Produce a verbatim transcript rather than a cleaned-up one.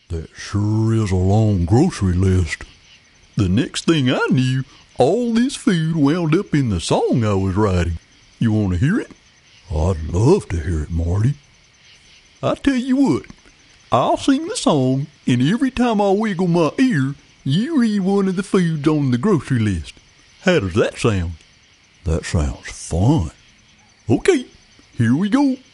That sure is a long grocery list. The next thing I knew, all this food wound up in the song I was writing. You want to hear it? I'd love to hear it, Marty. I tell you what, I'll sing the song, and every time I wiggle my ear, you read one of the foods on the grocery list. How does that sound? That sounds fun. Okay, here we go.